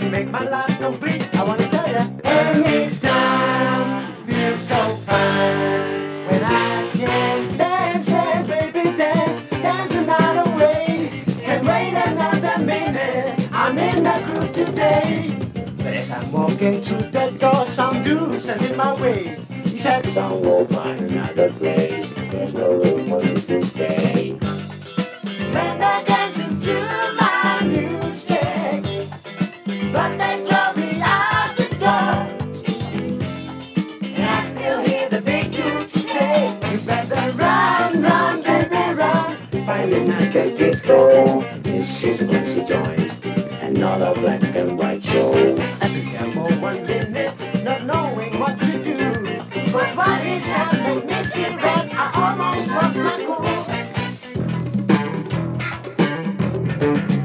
make my life complete. I wanna tell ya, anytime feels so fine when I can dance, dance, baby, dance, dance another way. Can't wait another minute. I'm in the groove today. But as I'm walking through the door, some dude standing in my way. He said, Some will find another place. There's no room for you to stay. when I dance into my music, but they throw me out the door. And I still hear the big dude say, you better run, run, baby, run. Finally, night at disco. This is a Quincy joint, and not a black and white show. I stood there for 1 minute, not knowing what to do. But what he said made me see red, I almost lost my cool.